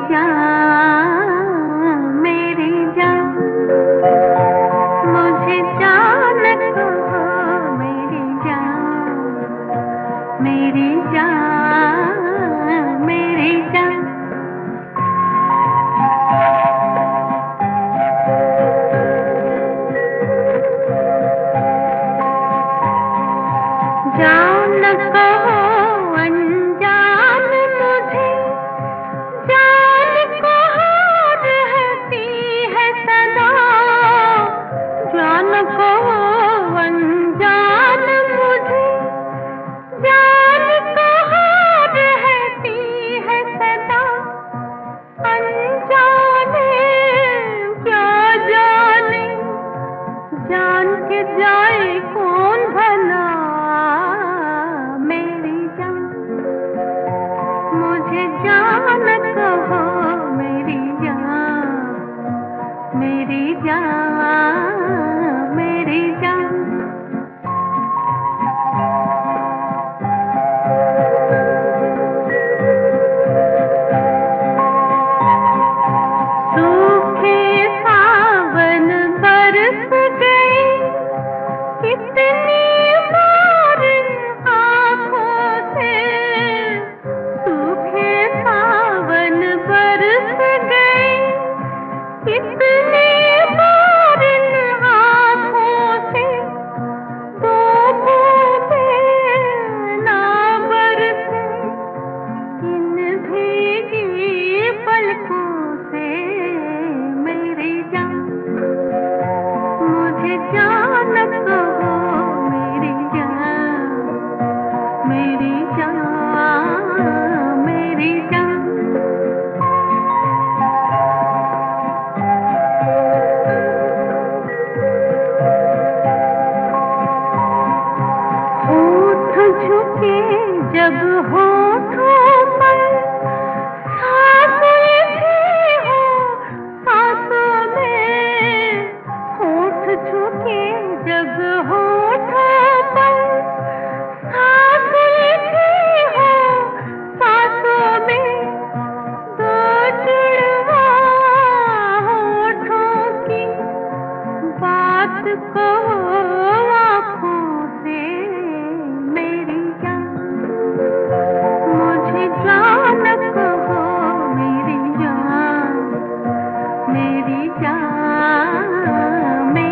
जान मेरी जान, मुझे जान कहो मेरी जान, मेरी जान, मेरी जान। जान कहो अनजान मुझे, जान कहो रहती है सदा, जान कहो अनजान मुझे, जान कहो रहती है सदा। अनजाने क्या जाने, जान के जाए कौन भला मेरी जान, मुझे जान कहो मेरी जान, मेरी जान, मेरी जान। सूखे सावन बरस गए कितनी बार आँखों से, सूखे सावन बरस गए कितनी बार आँखों से, दो बूंदें ना बरसे इन भीगी पलकों से मेरी जान, मुझे जान कहो मेरी जान, मेरी जान, मेरी जान। होठ झुके जब होठों पर, सांस उलझी हो सांसों में, होठ झुके जब होठों पर, सांस उलझी हो सांसों में, दो जुड़वा होठों की बात कहो आँखों से मेरी जान, मुझे जान कहो मेरी जान, मेरी जान,